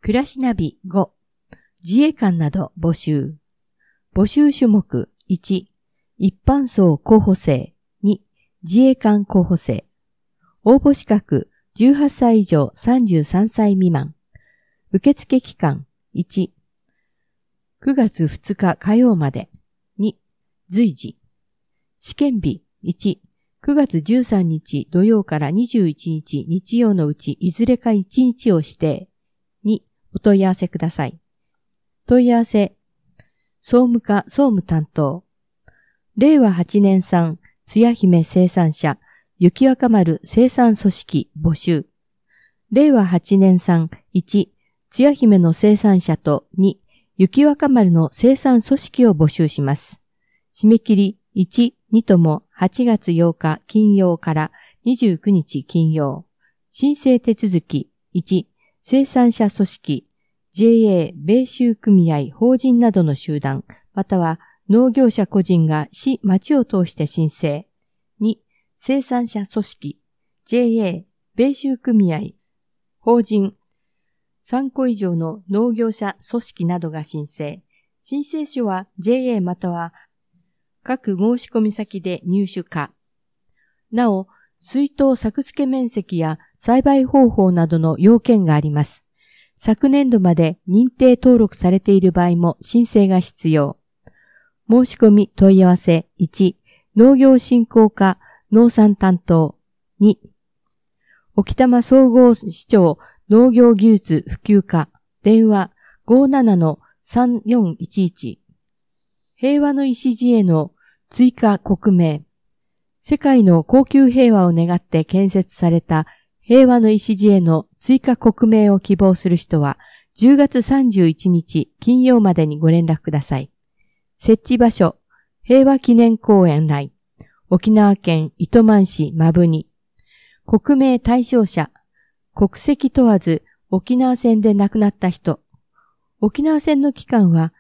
暮らしナビ5、自衛官など募集。募集種目1、一般層候補生。2、自衛官候補生。応募資格18歳以上33歳未満。受付期間1、9月2日火曜まで。2、随時。試験日1、9月13日土曜から21日日曜のうちいずれか1日を指定。2、お問い合わせください。問い合わせ、総務課総務担当。令和8年産、つや姫生産者、雪若丸生産組織募集。令和8年産、1、つや姫の生産者と2、雪若丸の生産組織を募集します。締め切り1、2とも8月8日金曜から29日金曜。申請手続き1、生産者組織、JA、米州組合、法人などの集団、または農業者個人が市、町を通して申請。2、生産者組織、JA、米州組合、法人、3個以上の農業者組織などが申請。申請書は JA または各申込先で入手可。なお、水筒作付け面積や栽培方法などの要件があります。昨年度まで認定登録されている場合も申請が必要。申し込み問い合わせ1、農業振興課農産担当2、沖多摩総合市長農業技術普及課電話 57-3411 平和の礎への追加国名。世界の恒久平和を願って建設された平和の礎への追加国名を希望する人は10月31日金曜までにご連絡ください。設置場所、平和記念公園内、沖縄県糸満市摩文仁。国名対象者、国籍問わず沖縄戦で亡くなった人。沖縄戦の期間は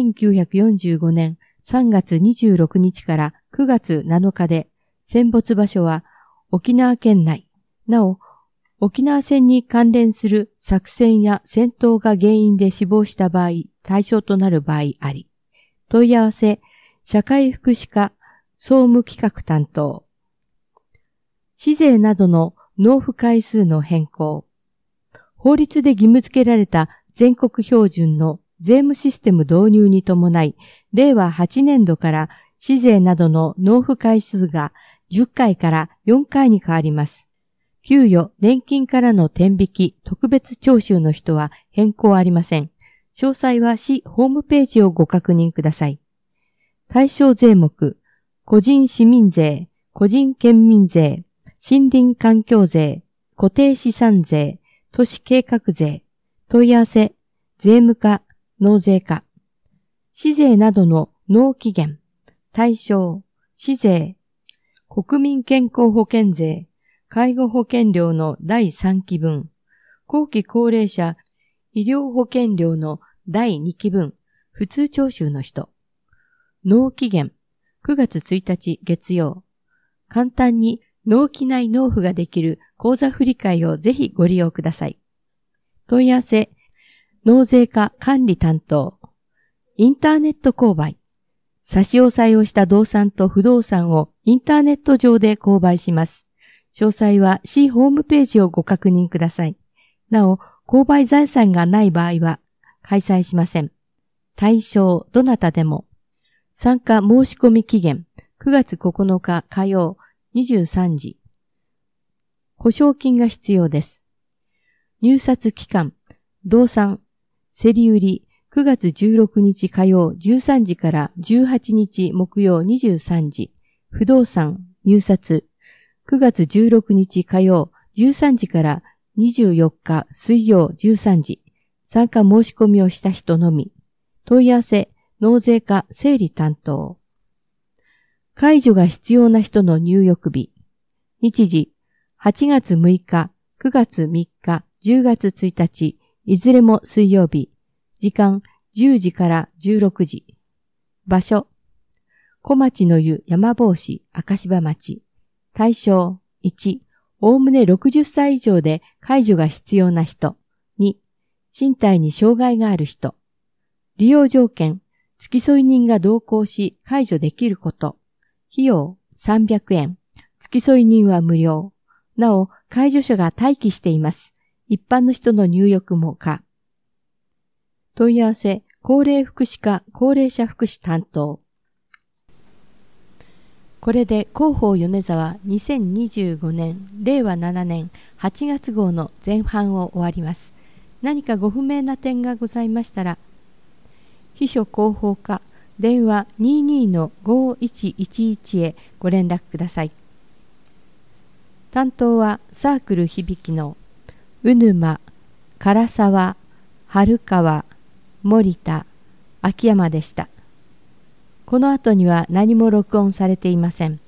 1945年3月26日から9月7日で、戦没場所は沖縄県内。なお、沖縄戦に関連する作戦や戦闘が原因で死亡した場合、対象となる場合あり。問い合わせ、社会福祉課、総務企画担当。市税などの納付回数の変更。法律で義務付けられた全国標準の税務システム導入に伴い、令和8年度から市税などの納付回数が10回から4回に変わります。給与、年金からの転引き、特別徴収の人は変更ありません。詳細は市ホームページをご確認ください。対象税目、個人市民税、個人県民税、森林環境税、固定資産税、都市計画税、問い合わせ、税務課、納税課。市税などの納期限、対象、市税、国民健康保険税、介護保険料の第3期分、後期高齢者医療保険料の第2期分、普通徴収の人。納期限、9月1日月曜。簡単に納期内納付ができる口座振替をぜひご利用ください。問い合わせ、納税課管理担当。インターネット購買。差し押さえをした動産と不動産をインターネット上で購買します。詳細は市ホームページをご確認ください。なお、購買財産がない場合は開催しません。対象、どなたでも。参加申し込み期限、9月9日火曜23時。保証金が必要です。入札期間、動産、競り売り、9月16日火曜13時から18日木曜23時。不動産、入札、9月16日火曜13時から24日水曜13時。参加申し込みをした人のみ。問い合わせ、納税課整理担当。介助が必要な人の入浴日。日時、8月6日、9月3日、10月1日、いずれも水曜日。時間、10時から16時。場所、小町の湯山坊市明柴町。対象、1、おおむね60歳以上で介助が必要な人。2、 身体に障害がある人。利用条件、付添人が同行し介助できること。費用300円。付添人は無料。なお、介助者が待機しています。一般の人の入浴も可。問い合わせ、高齢福祉課高齢者福祉担当。これで広報米沢2025年令和7年8月号の前半を終わります。何かご不明な点がございましたら、秘書広報課電話 22-5111 へご連絡ください。担当はサークル響の鵜沼、唐沢、春川、森田、秋山でした。この後には何も録音されていません。